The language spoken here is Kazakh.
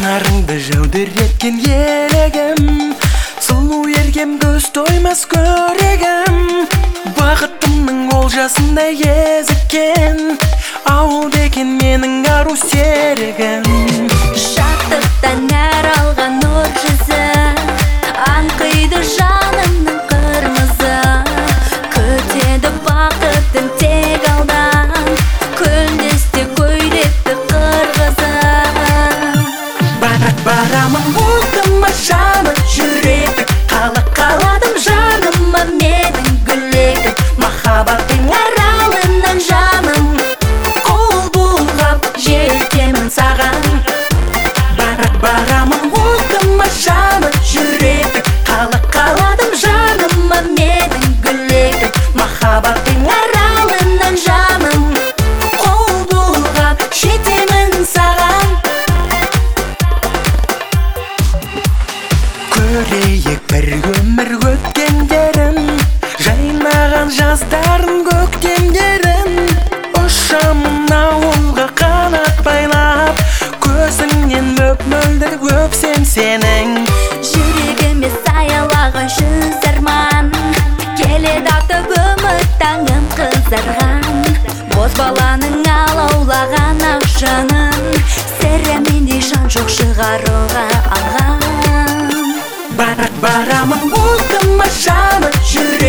Жанарыңды жәудіреткен елегім, сұлу ергем көз тоймас көрегім. Бақытымның олжасындай езіккен, ауыл бекен менің ару серігім. Шаттықтан нәр алған нұр жүзі, аңқиды жанымның қырмызы. Күтеді бақытын тек алдан, күндесте көйлекті қырғызы. Барамын болдыма жаны жүрегі, қаладым жаныма менің гүлегім. Махаббаттың аралынан жаным, қол бұлғап жетемін саған. Барамын болдыма жаны жүрегі, қаладым жаныма менің гүлегім. Махаббаттың аралынан жаным, қол бұлғап жетемін саған. Көрейік бір өмір өткендерін, жайнаған жаздарын көктемдерін. Ұшамын ауылға қанат байлап, көзіңнен мөп-мөлдір өпсем сенің. Жүрегіме саялаған жүз арман, келеді атып үміт таңым қызарған. Бозбаланың алаулаған ақ жанын, сірә мендей жан жоқ шығаруға алған. Барамын болдыма жаны жүрегі,